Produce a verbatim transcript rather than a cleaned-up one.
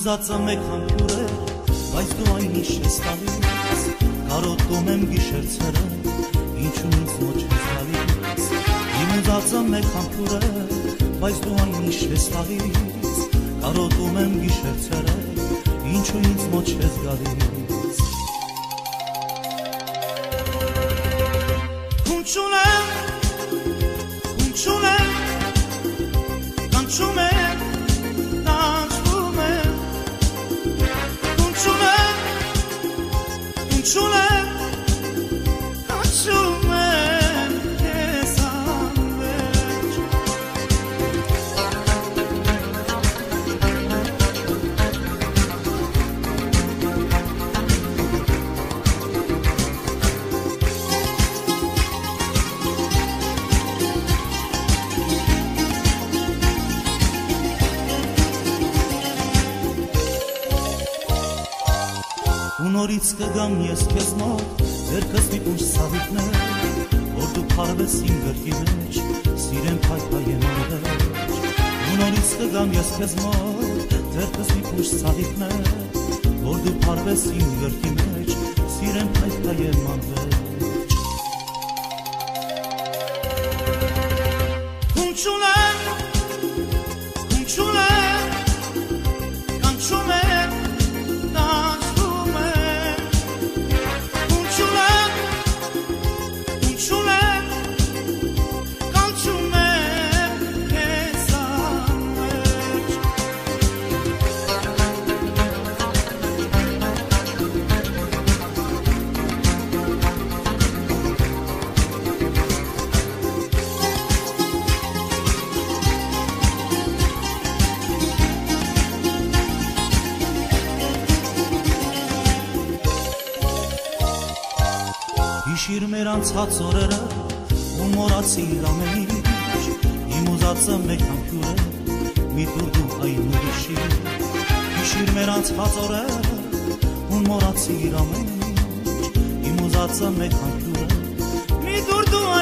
Իմուզածը մեկ համբյուր է, բայց դու այն ինչ ես տալիս, կարոտում եմ գիշերցերը, ինչու ինձ մոտ չես գալիս։ Իմուզածը մեկ համբյուր է, բայց դու այն ինչ ես տալիս, կարոտում եմ գիշերցերը, ինչու ինձ մոտ չես գալիս։ Ում չունեմ, ում չունեմ, կանչում եմ, կանչում եմ, ում չունեմ, ում չունեմ, կանչում եմ, ես անվերջ։ Ու նորից կգամ ես քեզ մոտ, ձեռքս մի պունջ սավիթներ, որ դու փարվես իմ գրկի մեջ, սիրեմ փայփայեմ անվերջ։ Ու նորից կգամ ես քեզ մոտ, ձեռքս մի պունջ սավիթներ, որ դու փարվես իմ գրկի մեջ, սիրեմ փայփայեմ անվերջ։ Ում չունեմ, ում չունեմ, կանչում եմ, կանչում եմ, ում չունեմ, ում չունեմ, կանչում եմ, քեզ անվերջ։ Հիշիր մեր անցած օրերը, ու մոռացիր ամեն ինչ, իմ ուզածը մեկ համբյուր է, մի տուր դու այն ուրիշի։ Հիշիր մեր անցած օրերը, ու մոռացիր ամեն ինչ, իմ ուզածը մեկ համբյուր է, մի տուր դու